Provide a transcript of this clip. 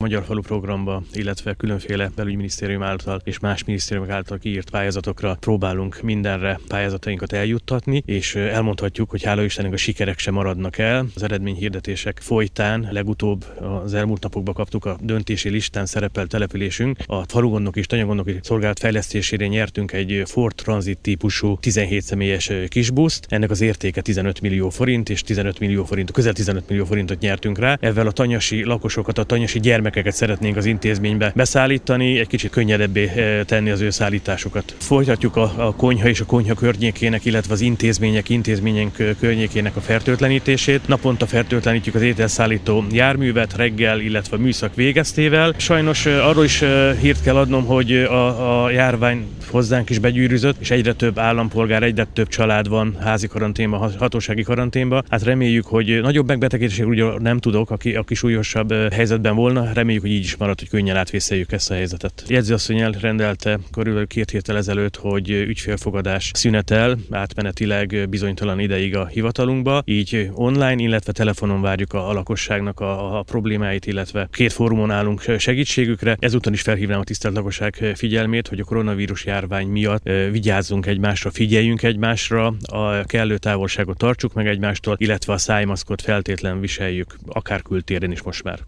Magyar Falu programba, illetve különféle belügyminisztérium által és más minisztériumok által kiírt pályázatokra próbálunk mindenre pályázatainkat eljuttatni, és elmondhatjuk, hogy hála Istennek a sikerek sem maradnak el. Az eredményhirdetések folytán legutóbb az elmúlt napokban kaptuk a döntési listán szerepelt településünk. A falugondnoki és tanyagondnoki szolgálat fejlesztésére nyertünk egy Ford Transit típusú 17 személyes kisbuszt. Ennek az értéke 15 millió forint, és 15 millió forint, közel 15 millió forintot nyertünk rá. Ezzel a tanyasi lakosokat, a tanyasi gyermekeket szeretnénk az intézménybe beszállítani, egy kicsit könnyedebbé tenni az ő szállításukat. Folytatjuk a konyha és a konyha környékének, illetve az intézmények környékének a fertőtlenítését. Naponta fertőtlenítjük az ételszállító járművet reggel, illetve műszak végeztével. Sajnos arról is hírt kell adnom, hogy a járvány hozzánk is begyűrűzött, és egyre több állampolgár, egyre több család van házi karanténban, hatósági karanténban. Hát reméljük, hogy nagyobb megbetegedésről ugye nem tudok, aki súlyosabb helyzetben volna, reméljük, hogy így is marad, hogy könnyen átvészeljük ezt a helyzetet. Jegyzőasszony elrendelte körülbelül 2 héttel ezelőtt, hogy ügyfélfogadás szünetel átmenetileg bizonytalan ideig a hivatalunkba, így online, illetve telefonon várjuk a lakosságnak a problémáit, illetve 2 fórumon állunk segítségükre. Ezúton is felhívnám a tisztelt lakosság figyelmét, hogy a koronavírus járvány miatt vigyázzunk egymásra, figyeljünk egymásra, a kellő távolságot tartsuk meg egymástól, illetve a szájmaszkot feltétlenül viseljük, akár kültéren is most már.